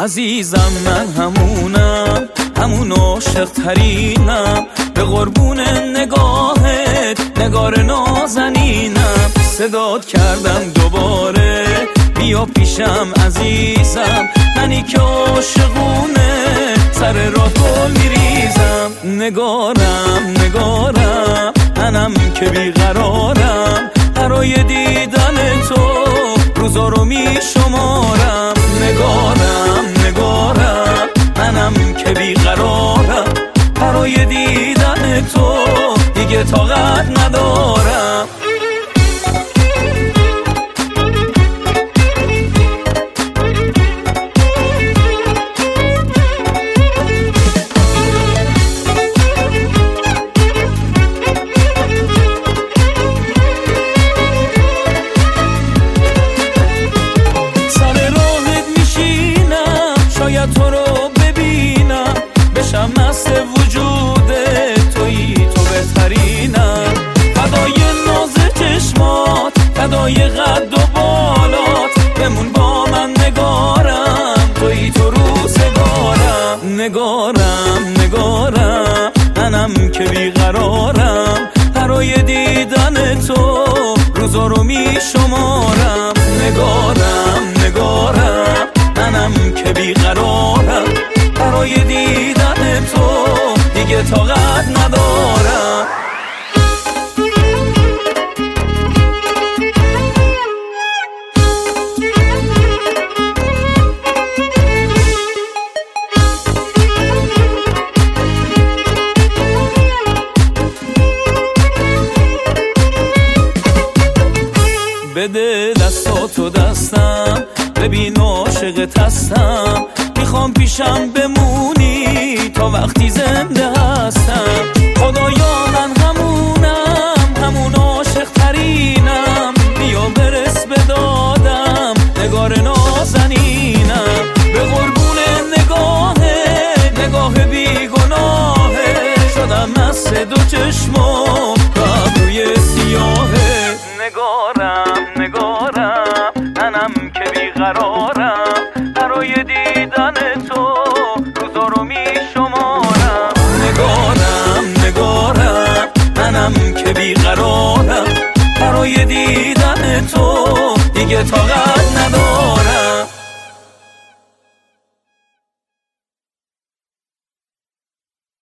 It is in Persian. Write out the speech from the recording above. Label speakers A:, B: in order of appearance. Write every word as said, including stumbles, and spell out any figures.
A: عزیزم من همونم، همون عاشق ترینم، به قربون نگاهت نگار نازنینم. صدات کردم دوباره بیا پیشم عزیزم، منی که عاشقونه سر راه گل میریزم. نگارم نگارم منم که بیقرارم، برای دیدن تو روزا رو میشمارم. نگارم نگارم منم که بیقرارم، برای دیدن تو دیگه طاقت ندارم. تو رو ببینم بشم مست وجود تویی، تو بهترینم. فدای ناز چشمات، فدای قد و بالات، بمون با من نگارم، تویی تو روزگارم. نگارم نگارم منم که بیقرارم، برای دیدن تو روزا رو میشمارم. نگارم نگارم منم که بیقرارم، برای دیدن تو دیگه طاقت ندارم. بده دستاتو دستم، ببین عاشقت هستم، میخوام پیشم بمونی تا وقتی زنده هستم. خدایا من همونم، همون عاشق ترینم، بیا برس به دادم نگار نازنینم. به قربون نگاهه نگاه بیگناهه، شدم مست دو چشمو ابروی سیاهه. نگارم نگارم منم که بیقرارم، برای دیدن تو روزا رو میشمارم. نگارم نگارم منم که بیقرارم، برای دیدن تو دیگه طاقت ندارم.